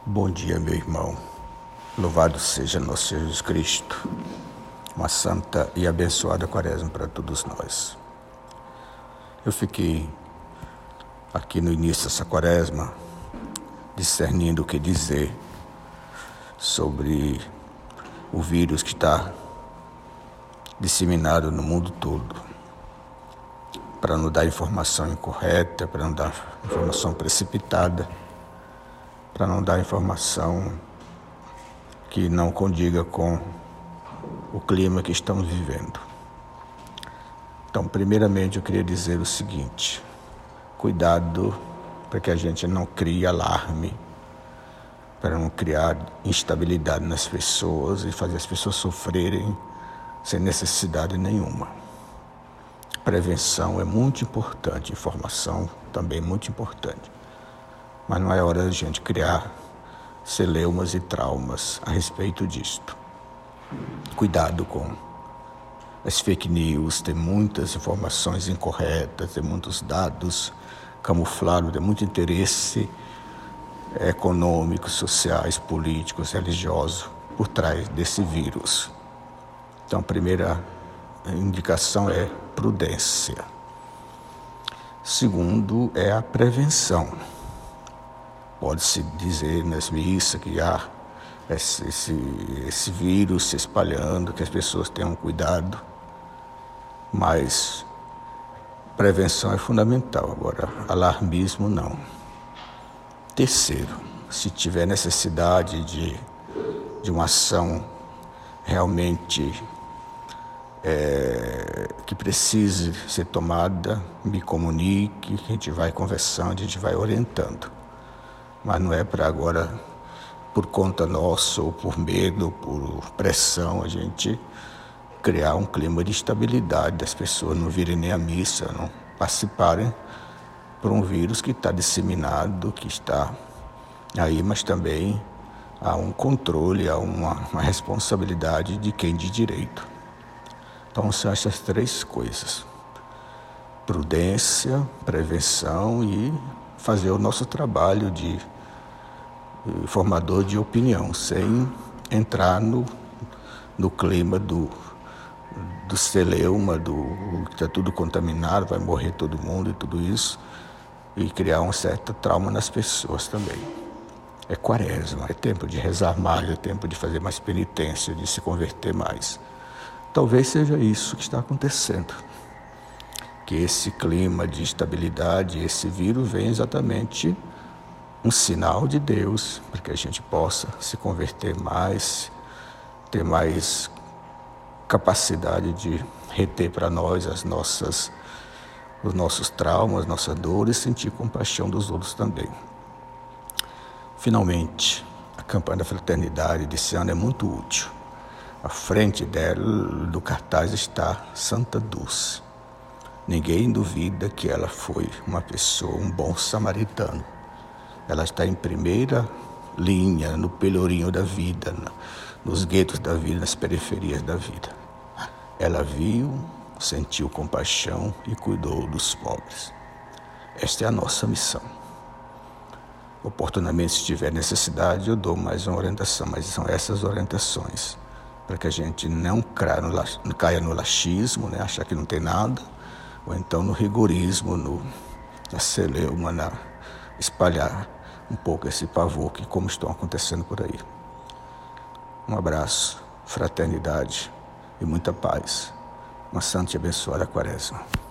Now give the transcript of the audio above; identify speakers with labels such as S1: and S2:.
S1: Bom dia, meu irmão. Louvado seja nosso Jesus Cristo. Uma santa e abençoada quaresma para todos nós. Eu fiquei aqui no início dessa quaresma discernindo o que dizer sobre o vírus que está disseminado no mundo todo, para não dar informação incorreta, para não dar informação precipitada, para não dar informação que não condiga com o clima que estamos vivendo. Então, primeiramente, eu queria dizer o seguinte: cuidado para que a gente não crie alarme, para não criar instabilidade nas pessoas e fazer as pessoas sofrerem sem necessidade nenhuma. Prevenção é muito importante, informação também é muito importante. Mas não é hora de a gente criar celeumas e traumas a respeito disto. Cuidado com as fake news, tem muitas informações incorretas, tem muitos dados camuflados, tem muito interesse econômico, sociais, políticos, religiosos por trás desse vírus. Então, a primeira indicação é prudência. Segundo é a prevenção. Pode-se dizer nas missas que há esse vírus se espalhando, que as pessoas tenham cuidado, mas prevenção é fundamental. Agora, alarmismo não. Terceiro, se tiver necessidade de uma ação realmente que precise ser tomada, me comunique, a gente vai conversando, a gente vai orientando. Mas não é para agora, por conta nossa, ou por medo, por pressão, a gente criar um clima de instabilidade, das pessoas não virem nem à missa, não participarem por um vírus que está disseminado, que está aí, mas também há um controle, há uma responsabilidade de quem de direito. Então são essas três coisas: prudência, prevenção e fazer o nosso trabalho de formador de opinião, sem entrar no clima do celeuma, que está tudo contaminado, vai morrer todo mundo e tudo isso, e criar um certo trauma nas pessoas também. É quaresma, é tempo de rezar mais, é tempo de fazer mais penitência, de se converter mais. Talvez seja isso que está acontecendo, que esse clima de instabilidade, esse vírus vem exatamente um sinal de Deus, para que a gente possa se converter mais, ter mais capacidade de reter para nós os nossos traumas, nossas dores, sentir compaixão dos outros também. Finalmente, a campanha da fraternidade desse ano é muito útil. À frente dela, do cartaz, está Santa Dulce. Ninguém duvida que ela foi uma pessoa, um bom samaritano. Ela está em primeira linha, no pelourinho da vida, nos guetos da vida, nas periferias da vida. Ela viu, sentiu compaixão e cuidou dos pobres. Esta é a nossa missão. Oportunamente, se tiver necessidade, eu dou mais uma orientação, mas são essas orientações, para que a gente não caia no laxismo, né, achar que não tem nada, ou então no rigorismo, na celeuma, espalhar um pouco esse pavor que como estão acontecendo por aí. Um abraço, fraternidade e muita paz. Uma santa e abençoada quaresma.